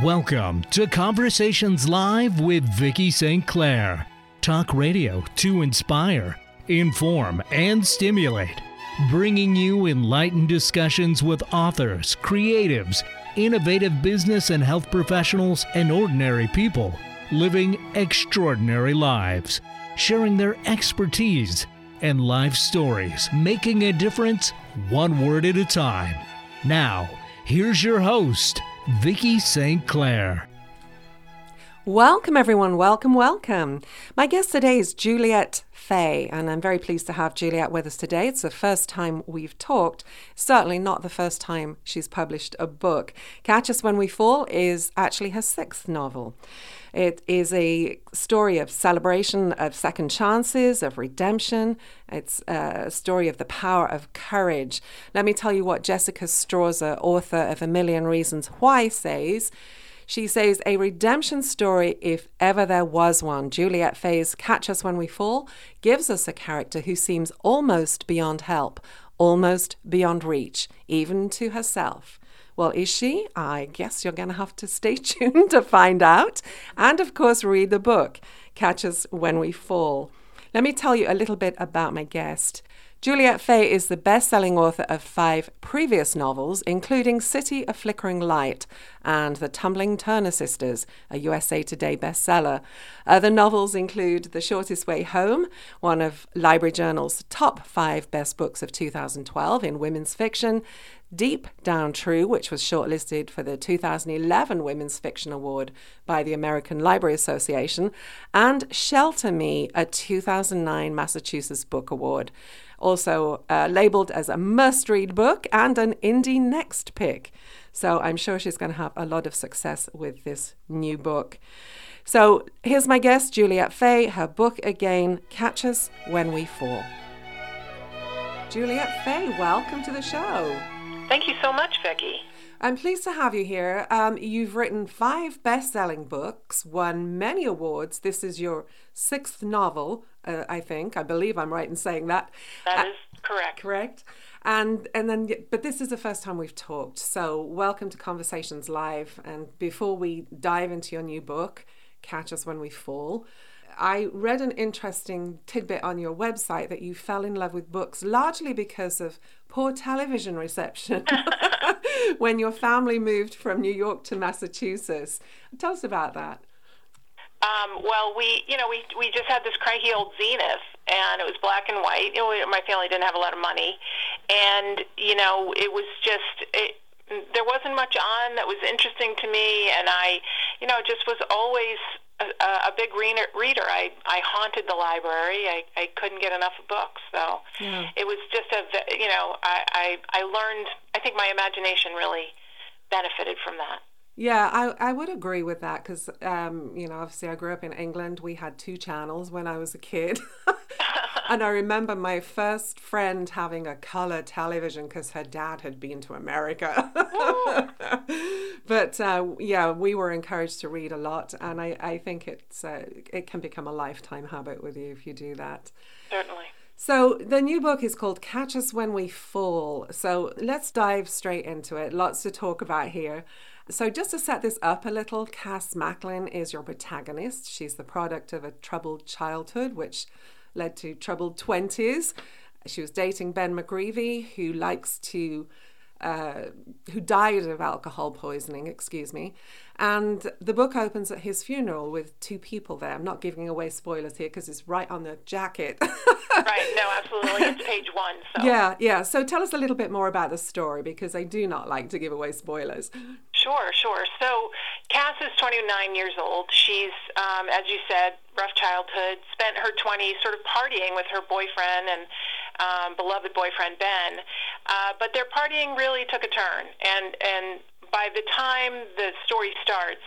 Welcome to Conversations Live with Vicki St. Clair. Talk radio to inspire, inform, and stimulate. Bringing you enlightened discussions with authors, creatives, innovative business and health professionals, and ordinary people living extraordinary lives, sharing their expertise and life stories, making a difference one word at a time. Now, here's your host, Vicki St. Clair. Welcome, everyone. Welcome, welcome. My guest today is Juliette Fay, and I'm very pleased to have Juliette with us today. It's the first time we've talked, certainly not the first time she's published a book. Catch Us When We Fall is actually her sixth novel. It is a story of celebration, of second chances, of redemption. It's a story of the power of courage. Let me tell you what Jessica Strawser, author of A Million Reasons Why, says. She says, a redemption story, if ever there was one. Juliette Fay's Catch Us When We Fall gives us a character who seems almost beyond help, almost beyond reach, even to herself. Well, is she? I guess you're going to have to stay tuned to find out. And of course, read the book, Catch Us When We Fall. Let me tell you a little bit about my guest. Juliette Fay is the best-selling author of 5 previous novels, including City of Flickering Light and The Tumbling Turner Sisters, a USA Today bestseller. Other novels include The Shortest Way Home, one of Library Journal's top 5 best books of 2012 in women's fiction, Deep Down True, which was shortlisted for the 2011 Women's Fiction Award by the American Library Association, and Shelter Me, a 2009 Massachusetts Book Award. Also labeled as a must-read book and an Indie Next pick. So I'm sure she's going to have a lot of success with this new book. So here's my guest, Juliette Fay, her book again, Catch Us When We Fall. Juliette Fay, welcome to the show. Thank you so much, Vicki. I'm pleased to have you here. You've written 5 best-selling books, won many awards. This is your 6th novel, I think. I believe I'm right in saying that. That is correct. Correct. But this is the first time we've talked. So welcome to Conversations Live. And before we dive into your new book, Catch Us When We Fall, I read an interesting tidbit on your website that you fell in love with books largely because of poor television reception when your family moved from New York to Massachusetts. Tell us about that. Well, we just had this cranky old Zenith, and it was black and white. My family didn't have a lot of money, and it was just there wasn't much on that was interesting to me, and I just was always a big reader. I haunted the library. I couldn't get enough books, so it was just I learned. I think my imagination really benefited from that. Yeah, I would agree with that because, obviously I grew up in England. We had 2 channels when I was a kid. And I remember my first friend having a color television because her dad had been to America. But, we were encouraged to read a lot. And I think it can become a lifetime habit with you if you do that. Certainly. So the new book is called Catch Us When We Fall. So let's dive straight into it. Lots to talk about here. So just to set this up a little, Cass Macklin is your protagonist. She's the product of a troubled childhood, which led to troubled 20s. She was dating Ben McGreevy, who died of alcohol poisoning, And the book opens at his funeral with 2 people there. I'm not giving away spoilers here because it's right on the jacket. Right, no, absolutely. It's page 1. So. Yeah. So tell us a little bit more about the story because I do not like to give away spoilers. Sure. So Cass is 29 years old. She's, as you said, rough childhood, spent her 20s sort of partying with her boyfriend and beloved boyfriend, Ben. But their partying really took a turn. And by the time the story starts,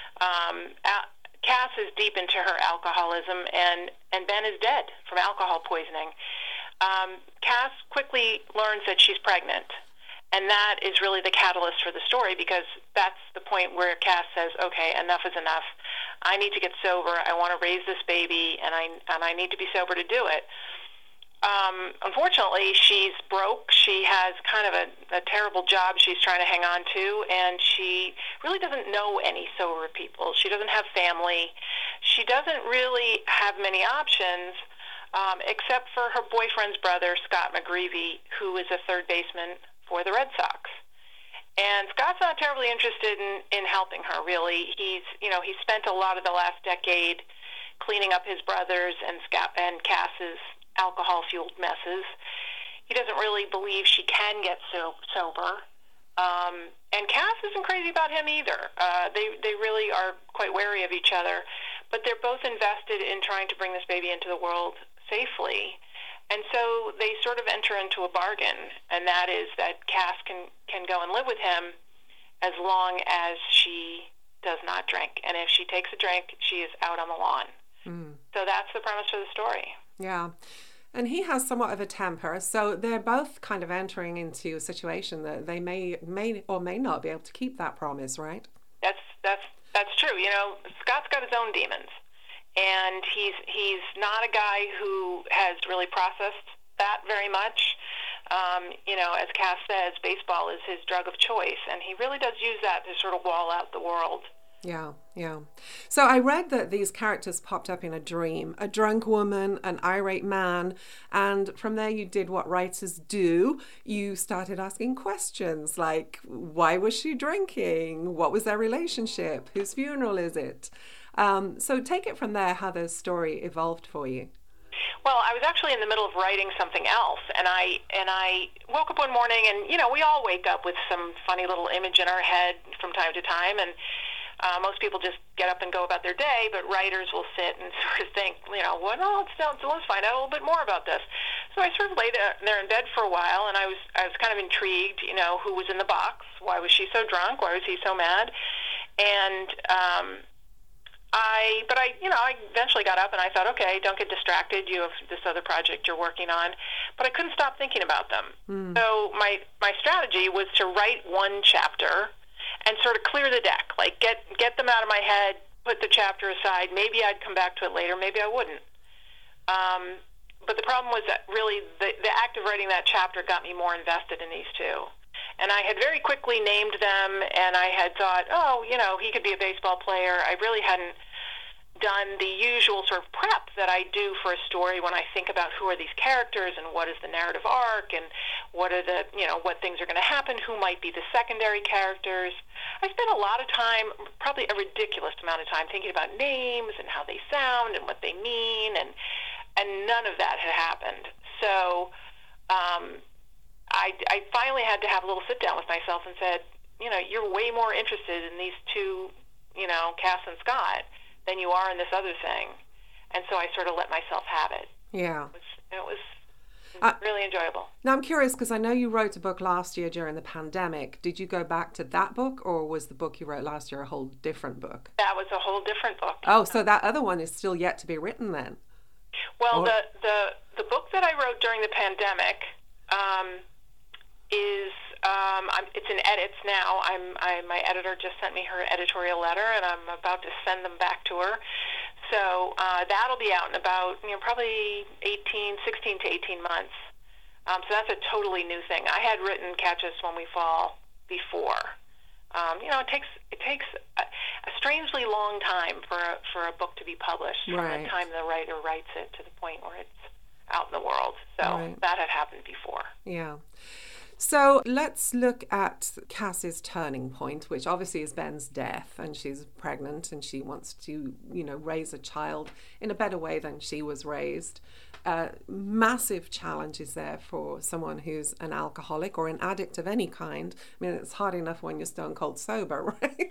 Cass is deep into her alcoholism, and Ben is dead from alcohol poisoning. Cass quickly learns that she's pregnant, and that is really the catalyst for the story because that's the point where Cass says, okay, enough is enough. I need to get sober. I want to raise this baby, and I need to be sober to do it. unfortunately, she's broke. She has kind of a terrible job she's trying to hang on to, and she really doesn't know any sober people. She doesn't have family. She doesn't really have many options, except for her boyfriend's brother, Scott McGreevy, who is a third baseman for the Red Sox. And Scott's not terribly interested in helping her, really. He spent a lot of the last decade cleaning up his brother's and Cass's alcohol-fueled messes. He doesn't really believe she can get sober. And Cass isn't crazy about him either. They really are quite wary of each other. But they're both invested in trying to bring this baby into the world safely. And so they sort of enter into a bargain, and that is that Cass can go and live with him as long as she does not drink. And if she takes a drink, she is out on the lawn. So that's the premise of the story. Yeah. And he has somewhat of a temper, so they're both kind of entering into a situation that they may or may not be able to keep that promise, right? That's true. Scott's got his own demons. And he's not a guy who has really processed that very much. As Cass says, baseball is his drug of choice, and he really does use that to sort of wall out the world. Yeah. So I read that these characters popped up in a dream, a drunk woman, an irate man, and from there you did what writers do. You started asking questions like, why was she drinking? What was their relationship? Whose funeral is it? So take it from there, how the story evolved for you. Well, I was actually in the middle of writing something else, and I woke up one morning, and we all wake up with some funny little image in our head from time to time, and most people just get up and go about their day, but writers will sit and sort of think, let's find out a little bit more about this. So I sort of lay there in bed for a while, and I was kind of intrigued, who was in the box, why was she so drunk, why was he so mad, and I eventually got up and I thought, okay, don't get distracted. You have this other project you're working on. But I couldn't stop thinking about them. So my strategy was to write one chapter and sort of clear the deck, like get them out of my head, put the chapter aside. Maybe I'd come back to it later. Maybe I wouldn't. But the problem was that really the act of writing that chapter got me more invested in these two. And I had very quickly named them, and I had thought, he could be a baseball player. I really hadn't done the usual sort of prep that I do for a story when I think about who are these characters and what is the narrative arc and what are the, what things are going to happen, who might be the secondary characters. I spent a lot of time, probably a ridiculous amount of time, thinking about names and how they sound and what they mean, and none of that had happened. So I finally had to have a little sit down with myself and said, you're way more interested in these two, Cass and Scott, than you are in this other thing. And so I sort of let myself have it. Yeah. It was really enjoyable. Now I'm curious, because I know you wrote a book last year during the pandemic. Did you go back to that book, or was the book you wrote last year a whole different book? That was a whole different book. Oh, so that other one is still yet to be written then? Well, the book that I wrote during the pandemic is it's in edits now. My editor just sent me her editorial letter, and I'm about to send them back to her. So that'll be out in about probably 16 to 18 months. So that's a totally new thing. I had written Catch Us When We Fall before. It takes a strangely long time for a book to be published from the time the writer writes it to the point where it's out in the world. So that had happened before. Yeah. So let's look at Cass's turning point, which obviously is Ben's death, and she's pregnant and she wants to, raise a child in a better way than she was raised. Massive challenges there for someone who's an alcoholic or an addict of any kind. I mean, it's hard enough when you're stone cold sober, right?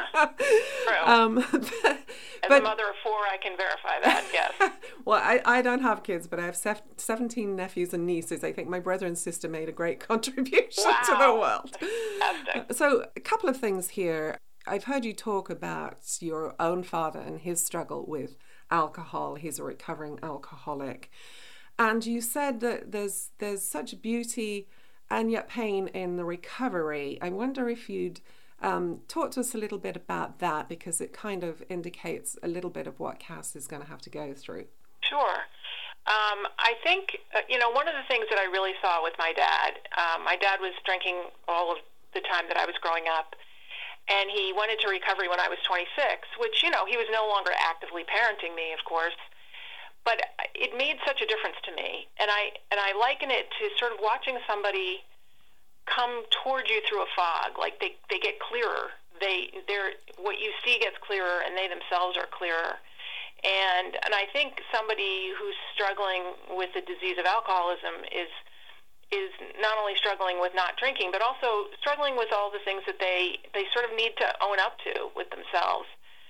True. As a mother of four, I can verify that, yes. Well, I don't have kids, but I have 17 nephews and nieces. I think my brother and sister made a great contribution to the world. Fantastic. So a couple of things here. I've heard you talk about your own father and his struggle with alcohol. He's a recovering alcoholic. And you said that there's such beauty and yet pain in the recovery. I wonder if you'd talk to us a little bit about that, because it kind of indicates a little bit of what Cass is going to have to go through. Sure. I think, one of the things that I really saw with my dad was drinking all of the time that I was growing up, and he went into recovery when I was 26, which, he was no longer actively parenting me, of course, but it made such a difference to me. And I liken it to sort of watching somebody come toward you through a fog. Like they get clearer. They're what you see gets clearer, and they themselves are clearer. And I think somebody who's struggling with the disease of alcoholism is not only struggling with not drinking, but also struggling with all the things that they sort of need to own up to with themselves.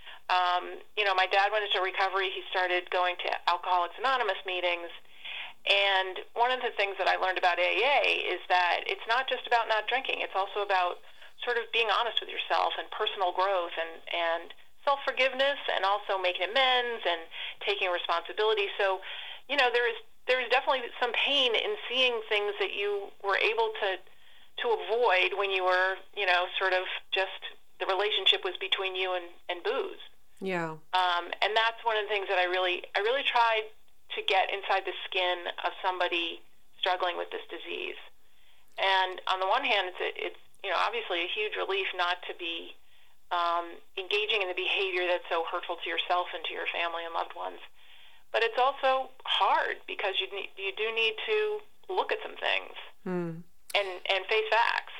My dad went into recovery. He started going to Alcoholics Anonymous meetings. And one of the things that I learned about AA is that it's not just about not drinking. It's also about sort of being honest with yourself and personal growth and self-forgiveness, and also making amends and taking responsibility. So, there is definitely some pain in seeing things that you were able to avoid when you were, sort of just the relationship was between you and booze. Yeah. And that's one of the things that I really tried to get inside the skin of somebody struggling with this disease. And on the one hand, it's obviously a huge relief not to be engaging in the behavior that's so hurtful to yourself and to your family and loved ones. But it's also hard because you do need to look at some things and face facts.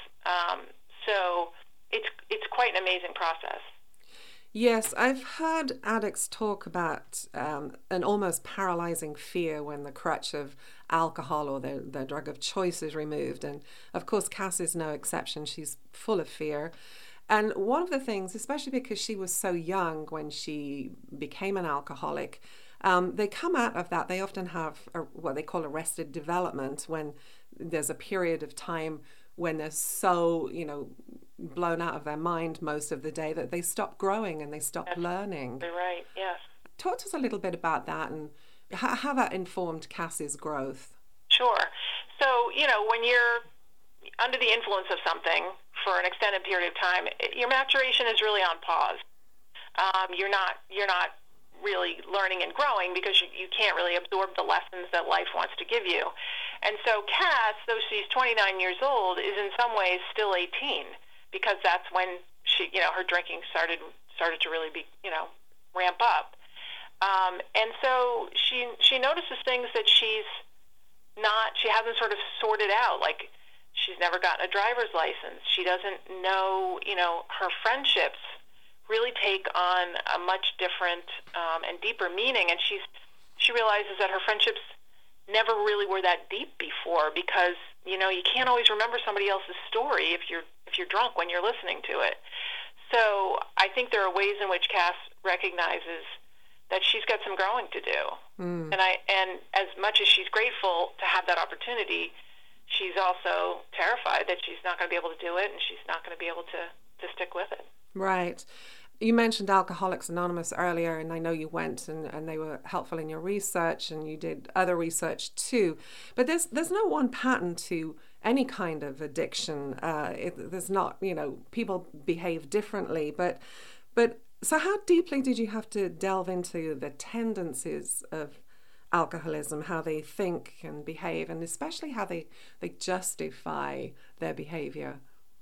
So it's quite an amazing process. Yes, I've heard addicts talk about an almost paralyzing fear when the crutch of alcohol or their drug of choice is removed. And of course, Cass is no exception. She's full of fear. And one of the things, especially because she was so young when she became an alcoholic, they come out of that. They often have what they call arrested development, when there's a period of time when they're so, blown out of their mind most of the day that they stop growing and they stop learning. You're right, yes. Talk to us a little bit about that and how that informed Cass's growth. Sure. So, when you're under the influence of something for an extended period of time, your maturation is really on pause. You're not really learning and growing because you can't really absorb the lessons that life wants to give you. And so Cass, though she's 29 years old, is in some ways still 18, because that's when she, her drinking started to really be, ramp up. And so she notices things that she hasn't sort of sorted out, like she's never gotten a driver's license. She doesn't know, her friendships really take on a much different and deeper meaning. And she realizes that her friendships never really were that deep before, because, you can't always remember somebody else's story if you're drunk when you're listening to it. So I think there are ways in which Cass recognizes that she's got some growing to do. And as much as she's grateful to have that opportunity, she's also terrified that she's not going to be able to do it, and she's not going to be able to stick with it. Right. You mentioned Alcoholics Anonymous earlier, and I know you went and they were helpful in your research, and you did other research too. But there's no one pattern to any kind of addiction. There's not, people behave differently. But so how deeply did you have to delve into the tendencies of alcoholism, how they think and behave, and especially how they justify their behavior?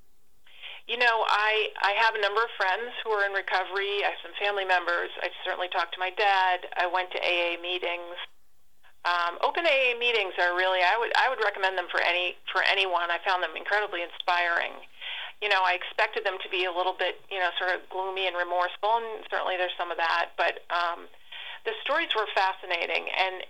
I have a number of friends who are in recovery. I have some family members. I certainly talked to my dad. I went to AA meetings. Open AA meetings are really, I would recommend them for anyone. I found them incredibly inspiring. I expected them to be a little bit, sort of gloomy and remorseful, and certainly there's some of that. But the stories were fascinating, and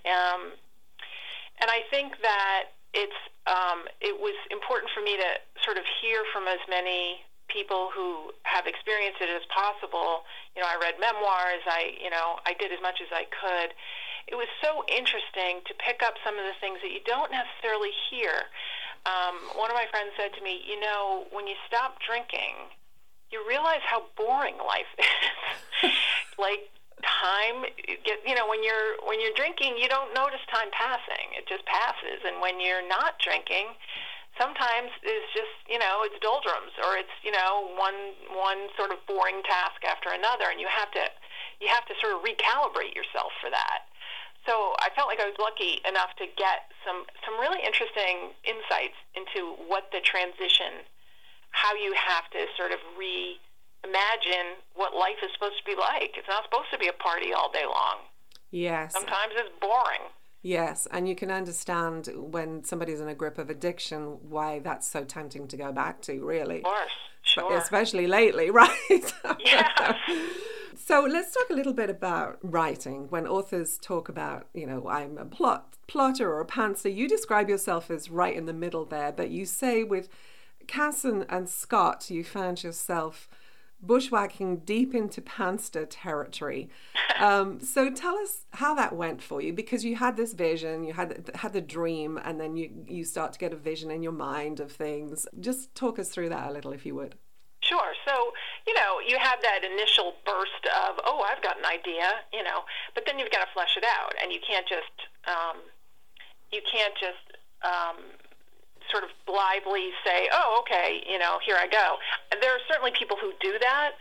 I think that it was important for me to sort of hear from as many people who have experienced it as possible. I read memoirs. I did as much as I could. It was so interesting to pick up some of the things that you don't necessarily hear. One of my friends said to me, when you stop drinking, you realize how boring life is. Like, time when you're drinking, you don't notice time passing. It just passes. And when you're not drinking, sometimes it's just it's doldrums, or it's one sort of boring task after another, and you have to sort of recalibrate yourself for that. So I felt like I was lucky enough to get some really interesting insights into what the transition, how you have to sort of reimagine what life is supposed to be like. It's not supposed to be a party all day long. Yes. Sometimes it's boring. Yes, and you can understand when somebody's in a grip of addiction why that's so tempting to go back to, really. Of course, sure. Especially lately, right? Yes. So let's talk a little bit about writing. When authors talk about, I'm a plotter or a pantser, you describe yourself as right in the middle there, but you say with Cass and Scott, you found yourself bushwhacking deep into pantser territory. So tell us how that went for you, because you had this vision, you had the dream, and then you start to get a vision in your mind of things. Just talk us through that a little, if you would. Sure. So, you have that initial burst of, oh, I've got an idea, but then you've got to flesh it out, and you can't just sort of blithely say, oh, okay, here I go. There are certainly people who do that.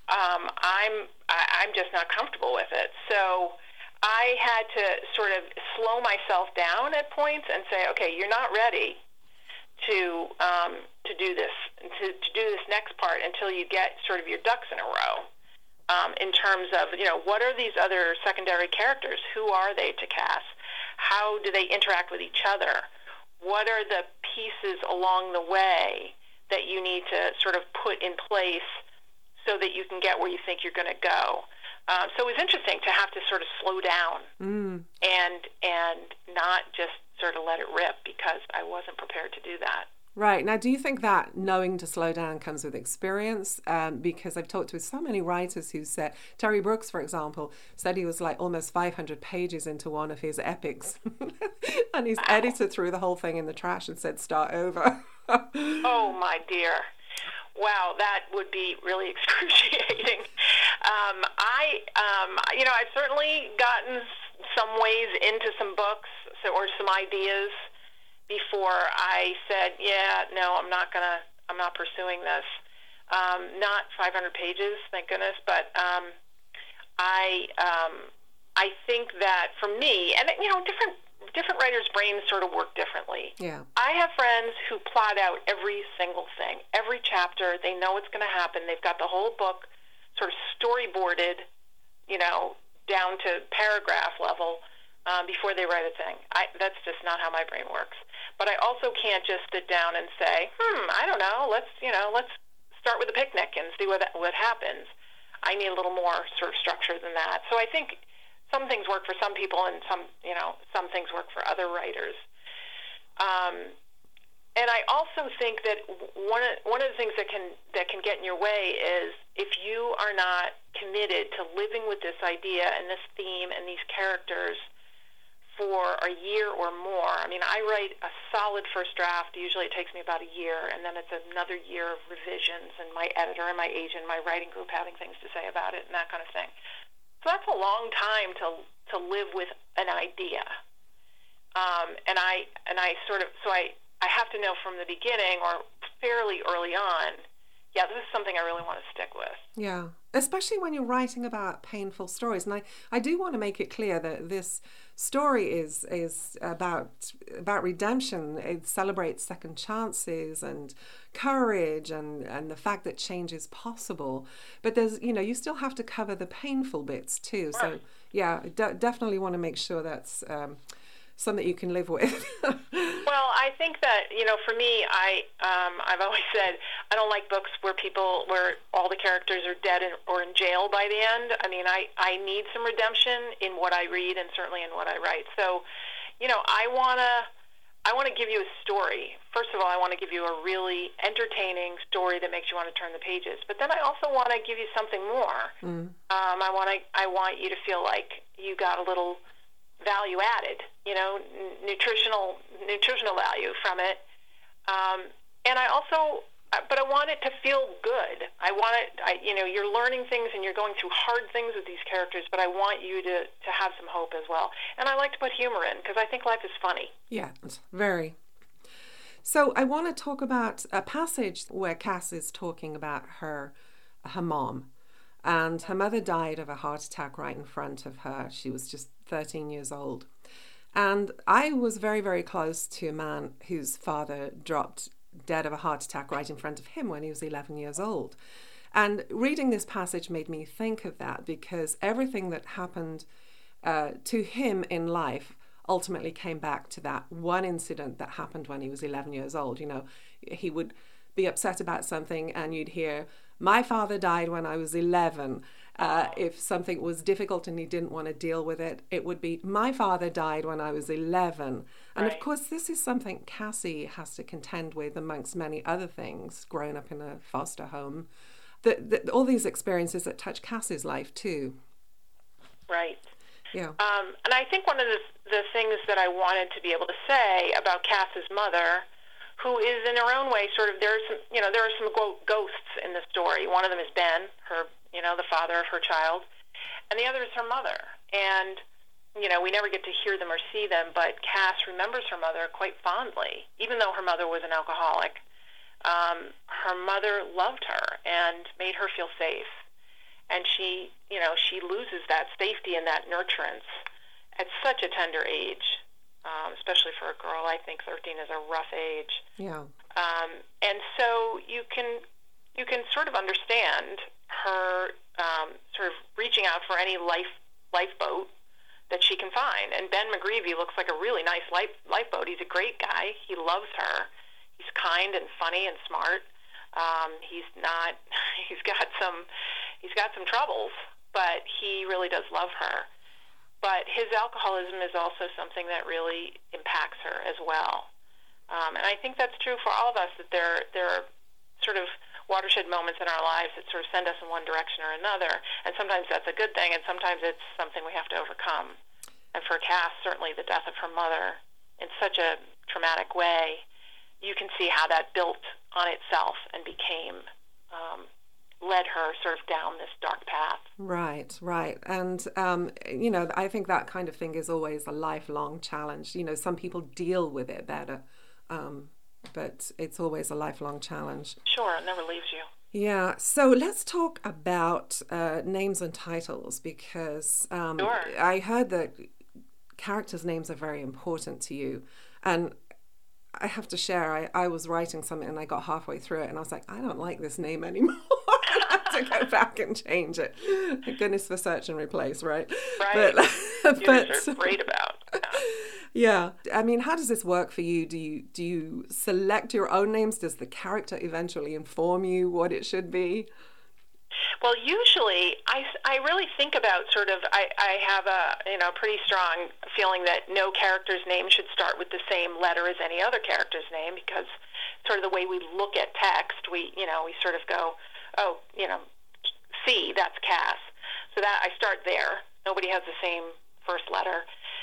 I'm just not comfortable with it. So I had to sort of slow myself down at points and say, okay, you're not ready to do this, to do this next part until you get sort of your ducks in a row. In terms of, what are these other secondary characters? Who are they to Cass? How do they interact with each other? What are the pieces along the way that you need to sort of put in place so that you can get where you think you're going to go? So it was interesting to have to sort of slow down and not just sort of let it rip, because I wasn't prepared to do that. Right. Now, do you think that knowing to slow down comes with experience? Because I've talked with so many writers who said, Terry Brooks, for example, said he was like almost 500 pages into one of his epics. And his editor threw the whole thing in the trash and said, start over. Oh, my dear. Wow, that would be really excruciating. I've certainly gotten some ways into some books or some ideas before I said, I'm not pursuing this. Not 500 pages, thank goodness, but I think that for me, and different writers' brains sort of work differently. Yeah. I have friends who plot out every single thing, every chapter. They know what's going to happen. They've got the whole book sort of storyboarded, down to paragraph level. Before they write a thing. That's just not how my brain works. But I also can't just sit down and say, I don't know, let's start with a picnic and see what happens. I need a little more sort of structure than that. So I think some things work for some people, and some things work for other writers. And I also think that one of the things that can get in your way is if you are not committed to living with this idea and this theme and these characters for a year or more. I mean, I write a solid first draft. Usually it takes me about a year, and then it's another year of revisions and my editor and my agent, my writing group having things to say about it and that kind of thing. So that's a long time to live with an idea. And I have to know from the beginning or fairly early on, this is something I really want to stick with. Yeah, especially when you're writing about painful stories. And I do want to make it clear that this story is about redemption. It celebrates second chances and courage and the fact that change is possible. But there's, you still have to cover the painful bits too. Right. So yeah, definitely want to make sure that's something you can live with. Well, I think that, for me, I've always said I don't like books where all the characters are dead or in jail by the end. I mean, I need some redemption in what I read and certainly in what I write. So, I want to give you a story. First of all, I want to give you a really entertaining story that makes you want to turn the pages. But then I also want to give you something more. I want you to feel like you got a little value added, nutritional value from it. And I also, but I want it to feel good. I want it, you're learning things and you're going through hard things with these characters, but I want you to have some hope as well. And I like to put humor in because I think life is funny. Yeah, very. So I want to talk about a passage where Cass is talking about her mom. And her mother died of a heart attack right in front of her. She was just 13 years old. And I was very, very close to a man whose father dropped dead of a heart attack right in front of him when he was 11 years old. And reading this passage made me think of that, because everything that happened to him in life ultimately came back to that one incident that happened when he was 11 years old. You know, he would be upset about something and you'd hear, my father died when I was 11. If something was difficult and he didn't want to deal with it, it would be, my father died when I was 11. And of course, this is something Cassie has to contend with amongst many other things, growing up in a foster home. All these experiences that touch Cassie's life too. Right. Yeah. And I think one of the things that I wanted to be able to say about Cass's mother, who is in her own way sort of, there are some ghosts in the story. One of them is Ben, her, the father of her child, and the other is her mother. And, we never get to hear them or see them, but Cass remembers her mother quite fondly, even though her mother was an alcoholic. Her mother loved her and made her feel safe. And she loses that safety and that nurturance at such a tender age, especially for a girl. I think 13 is a rough age. Yeah. And so you can sort of understand her sort of reaching out for any lifeboat that she can find. And Ben McGreevy looks like a really nice lifeboat. He's a great guy. He loves her. He's kind and funny and smart. He's got some troubles, but he really does love her. But his alcoholism is also something that really impacts her as well. And I think that's true for all of us, that there are sort of watershed moments in our lives that sort of send us in one direction or another. And sometimes that's a good thing, and sometimes it's something we have to overcome. And for Cass, certainly the death of her mother in such a traumatic way, you can see how that built on itself and led her sort of down this dark path. Right. And, I think that kind of thing is always a lifelong challenge. Some people deal with it better, but it's always a lifelong challenge. Sure, it never leaves you. Yeah, so let's talk about names and titles, because Sure. I heard that characters' names are very important to you. And I have to share, I was writing something and I got halfway through it and I was like, I don't like this name anymore. I have to go back and change it. Thank goodness for search and replace, right? Right. But are great about. Yeah. I mean, how does this work for you? Do you select your own names? Does the character eventually inform you what it should be? Well, usually I really think about sort of, I have a pretty strong feeling that no character's name should start with the same letter as any other character's name, because sort of the way we look at text, we sort of go, oh, C, that's Cass. So that I start there. Nobody has the same first letter.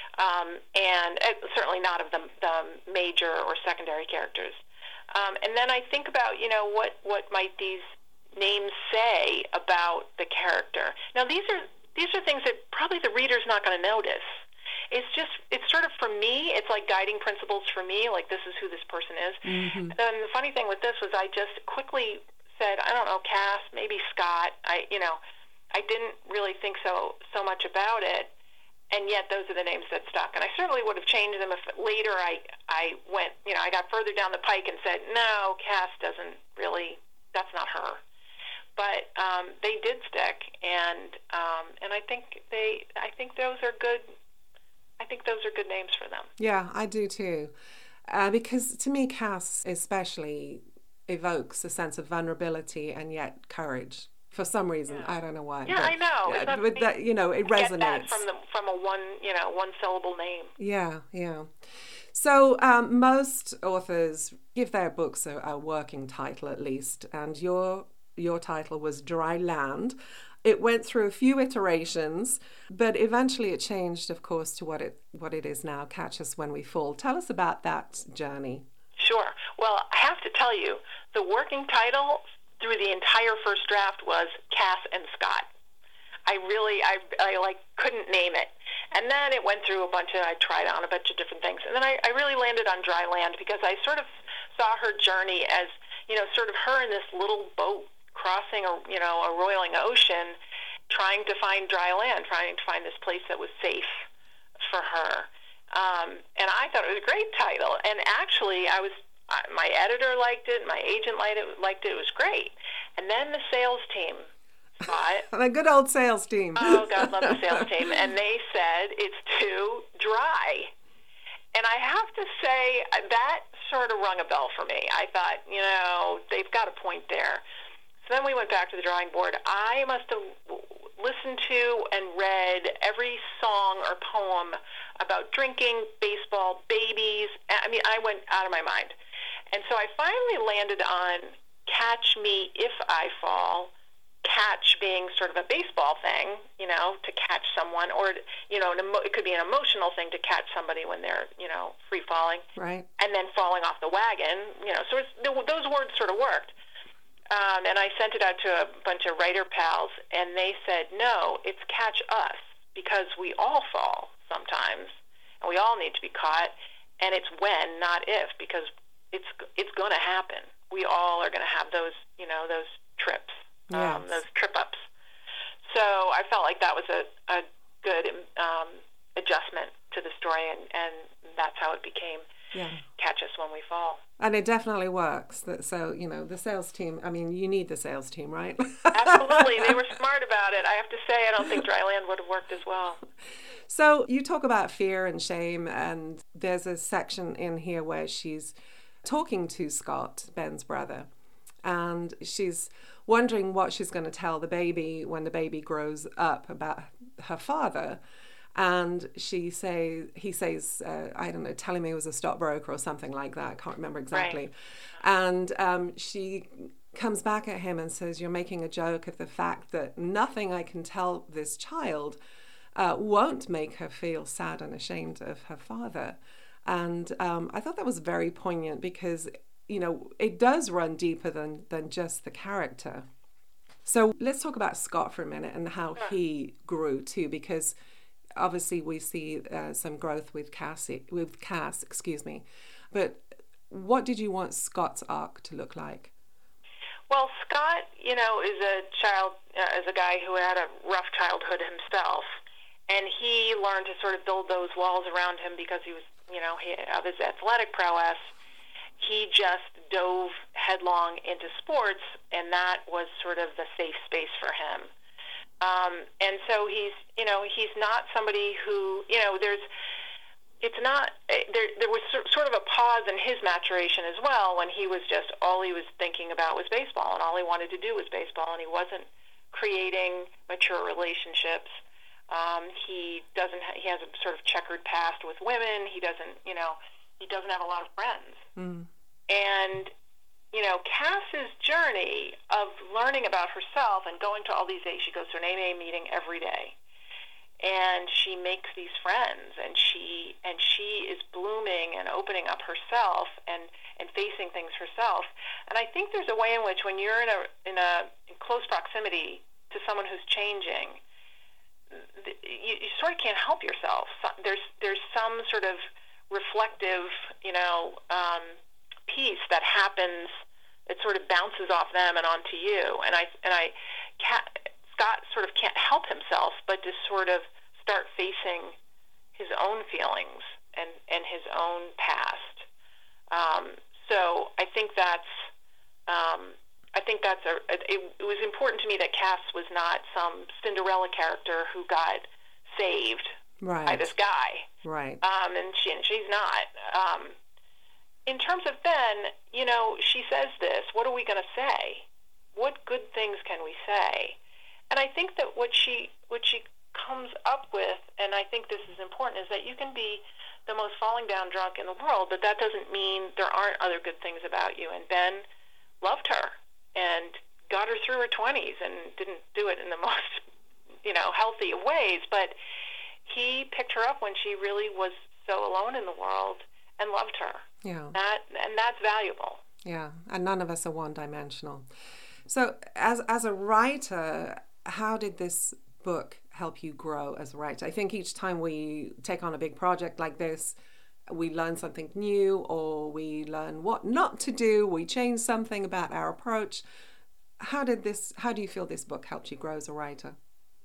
And certainly not of the major or secondary characters. And then I think about, what might these names say about the character. Now, these are things that probably the reader's not going to notice. It's sort of, for me, it's like guiding principles for me, like this is who this person is. Mm-hmm. And the funny thing with this was I just quickly said, I don't know, Cass, maybe Scott. I didn't really think so much about it. And yet those are the names that stuck. And I certainly would have changed them if later I went, I got further down the pike and said, no, Cass doesn't really, that's not her. But they did stick, and I think those are good. I think those are good names for them. Yeah, I do too, because to me, Cass especially evokes a sense of vulnerability and yet courage. For some reason, yeah. I don't know why. Yeah, but, I know. Yeah, but that, it resonates. Get that from a one syllable name. Yeah. So most authors give their books a working title at least, and your title was Dry Land. It went through a few iterations, but eventually it changed, of course, to what it is now, Catch Us When We Fall. Tell us about that journey. Sure. Well, I have to tell you, the working title through the entire first draft was Cass and Scott. I couldn't name it. And then it went through I tried on a bunch of different things. And then I really landed on Dry Land because I sort of saw her journey as, sort of her in this little boat crossing a roiling ocean, trying to find dry land, trying to find this place that was safe for her. And I thought it was a great title. And actually, my editor liked it, my agent liked it. It was great. And then the sales team saw it. The good old sales team. Oh, God love the sales team. And they said it's too dry. And I have to say, that sort of rung a bell for me. I thought, they've got a point there. So then we went back to the drawing board. I must have listened to and read every song or poem about drinking, baseball, babies. I mean, I went out of my mind. And so I finally landed on Catch Me If I Fall, catch being sort of a baseball thing, to catch someone, or, it could be an emotional thing to catch somebody when they're, free falling. Right. And then falling off the wagon, so those words sort of worked. And I sent it out to a bunch of writer pals, and they said, no, it's catch us, because we all fall sometimes, and we all need to be caught, and it's when, not if, because it's going to happen. We all are going to have those, those trips, yes. Those trip-ups. So I felt like that was a good adjustment to the story, and that's how it became Catch Us When We Fall. And it definitely works. So, the sales team, I mean, you need the sales team, right? Absolutely. They were smart about it. I have to say, I don't think Dryland would have worked as well. So you talk about fear and shame, and there's a section in here where she's talking to Scott, Ben's brother, and she's wondering what she's going to tell the baby when the baby grows up about her father. And he says, I don't know, telling me he was a stockbroker or something like that. I can't remember exactly. Right. And she comes back at him and says, you're making a joke of the fact that nothing I can tell this child won't make her feel sad and ashamed of her father. And I thought that was very poignant because, it does run deeper than just the character. So let's talk about Scott for a minute and how he grew too, because obviously we see some growth with Cass, but what did you want Scott's arc to look like? Well, Scott, is a guy who had a rough childhood himself, and he learned to sort of build those walls around him because he was, of his athletic prowess. He just dove headlong into sports, and that was sort of the safe space for him. And so he's not somebody who, there was sort of a pause in his maturation as well when he was just, all he was thinking about was baseball, and all he wanted to do was baseball, and he wasn't creating mature relationships. He has a sort of checkered past with women. He doesn't have a lot of friends. Mm. And, Cass's journey of learning about herself and going to all these days, she goes to an AA meeting every day, and she makes these friends, and she is blooming and opening up herself and facing things herself. And I think there's a way in which when you're in close proximity to someone who's changing, you sort of can't help yourself. There's some sort of reflective, piece that happens. It sort of bounces off them and onto you. And Scott sort of can't help himself but to sort of start facing his own feelings and his own past. So I think it was important to me that Cass was not some Cinderella character who got saved by this guy. Right. And she's not. In terms of Ben, she says this, what are we going to say? What good things can we say? And I think that what she comes up with, and I think this is important, is that you can be the most falling down drunk in the world, but that doesn't mean there aren't other good things about you. And Ben loved her and got her through her 20s and didn't do it in the most, healthy of ways, but he picked her up when she really was so alone in the world and loved her. Yeah. And that's valuable. Yeah, and none of us are one-dimensional. So as a writer, how did this book help you grow as a writer? I think each time we take on a big project like this, we learn something new, or we learn what not to do, we change something about our approach. How do you feel this book helped you grow as a writer?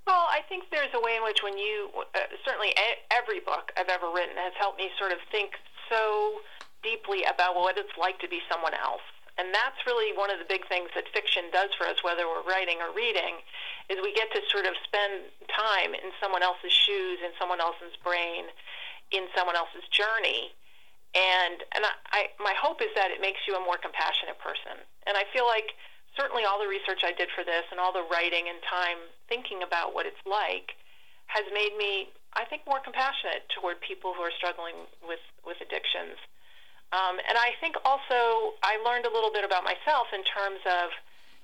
Well, I think there's a way in which when you, certainly every book I've ever written has helped me sort of think so deeply about what it's like to be someone else. And that's really one of the big things that fiction does for us, whether we're writing or reading, is we get to sort of spend time in someone else's shoes, in someone else's brain, in someone else's journey. And my hope is that it makes you a more compassionate person. And I feel like certainly all the research I did for this and all the writing and time thinking about what it's like has made me, I think, more compassionate toward people who are struggling with addictions. And I think also I learned a little bit about myself in terms of,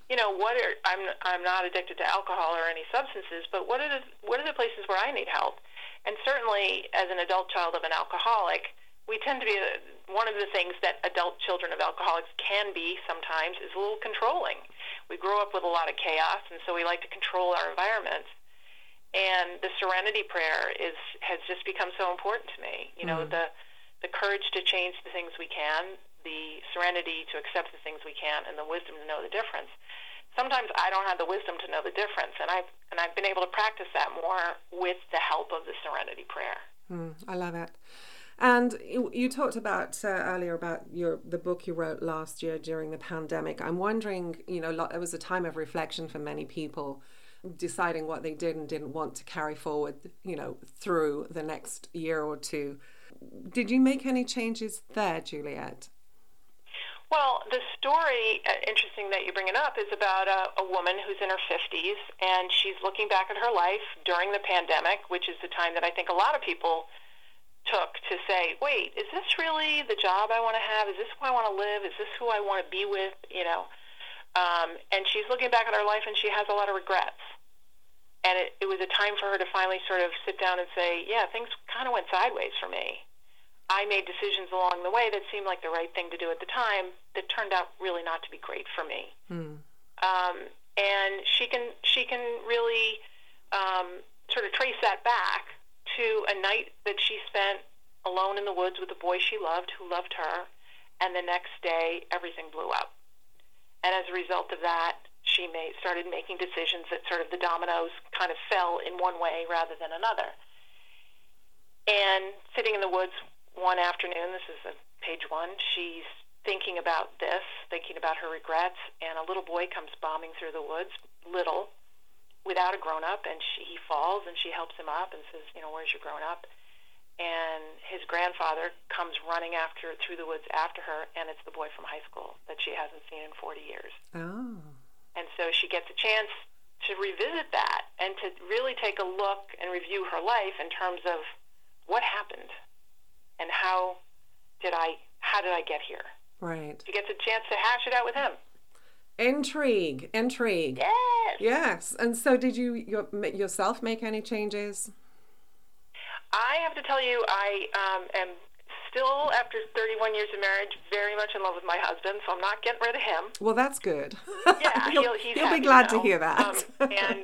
I'm not addicted to alcohol or any substances, but what are the places where I need help? And certainly as an adult child of an alcoholic, we tend to be, one of the things that adult children of alcoholics can be sometimes is a little controlling. We grow up with a lot of chaos, and so we like to control our environments. And the Serenity Prayer has just become so important to me. The courage to change the things we can, the serenity to accept the things we can, and the wisdom to know the difference. Sometimes I don't have the wisdom to know the difference, and I've been able to practice that more with the help of the Serenity Prayer. I love it. And you talked about earlier about the book you wrote last year during the pandemic. I'm wondering, it was a time of reflection for many people, deciding what they did and didn't want to carry forward, through the next year or two. Did you make any changes there, Juliet? Well, the story, interesting that you bring it up, is about a woman who's in her 50s, and she's looking back at her life during the pandemic, which is the time that I think a lot of people took to say, wait, is this really the job I want to have? Is this who I want to live? Is this who I want to be with? And she's looking back at her life, and she has a lot of regrets. And it was a time for her to finally sort of sit down and say, yeah, things kind of went sideways for me. I made decisions along the way that seemed like the right thing to do at the time that turned out really not to be great for me. And she can really sort of trace that back to a night that she spent alone in the woods with a boy she loved, who loved her, and the next day everything blew up. And as a result of that, she started making decisions that sort of the dominoes kind of fell in one way rather than another. And sitting in the woods one afternoon, this is page 1, she's thinking about this, thinking about her regrets, and a little boy comes bombing through the woods, without a grown-up, and he falls, and she helps him up and says, where's your grown-up? And his grandfather comes running through the woods after her, and it's the boy from high school that she hasn't seen in 40 years. Oh. And so she gets a chance to revisit that and to really take a look and review her life in terms of what happened and how did I get here? Right. She gets a chance to hash it out with him. Intrigue. Yes. And so did you yourself make any changes? I have to tell you, I am still, after 31 years of marriage, very much in love with my husband, so I'm not getting rid of him. Well, that's good. Yeah, he'll be glad to hear that. And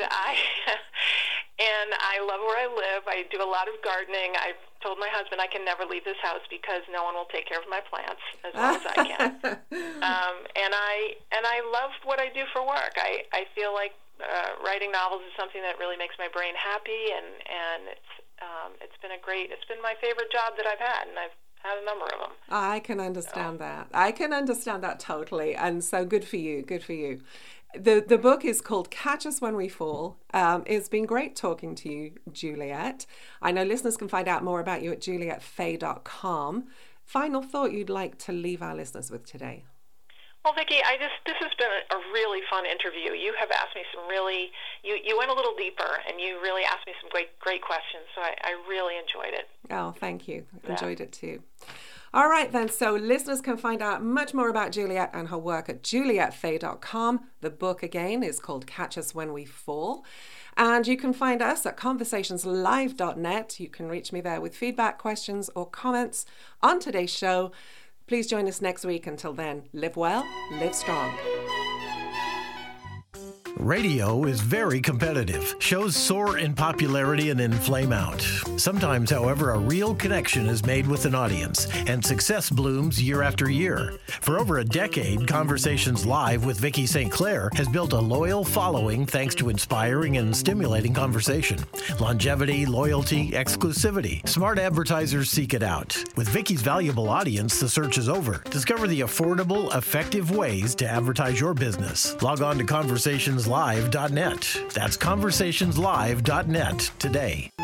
I love where I live. I do a lot of gardening. I've told my husband I can never leave this house because no one will take care of my plants as well as I can. And I love what I do for work. I feel like writing novels is something that really makes my brain happy, and it's been my favorite job that I've had, and I've had a number of them. I can understand that. I can understand that totally. And so good for you. Good for you. The book is called Catch Us When We Fall. It's been great talking to you, Juliet. I know listeners can find out more about you at julietfay.com. Final thought you'd like to leave our listeners with today? Well, Vicki, this has been a really fun interview. You have asked me some really, you went a little deeper, and you really asked me some great questions, so I really enjoyed it. Oh, thank you. Enjoyed it too. All right, then. So listeners can find out much more about Juliet and her work at julietfay.com. The book, again, is called Catch Us When We Fall. And you can find us at conversationslive.net. You can reach me there with feedback, questions, or comments on today's show. Please join us next week. Until then, live well, live strong. Radio is very competitive. Shows soar in popularity and then flame out. Sometimes, however, a real connection is made with an audience, and success blooms year after year. For over a decade, Conversations Live with Vicki St. Clair has built a loyal following thanks to inspiring and stimulating conversation. Longevity, loyalty, exclusivity. Smart advertisers seek it out. With Vicki's valuable audience, the search is over. Discover the affordable, effective ways to advertise your business. Log on to conversationslive.net. That's conversationslive.net today.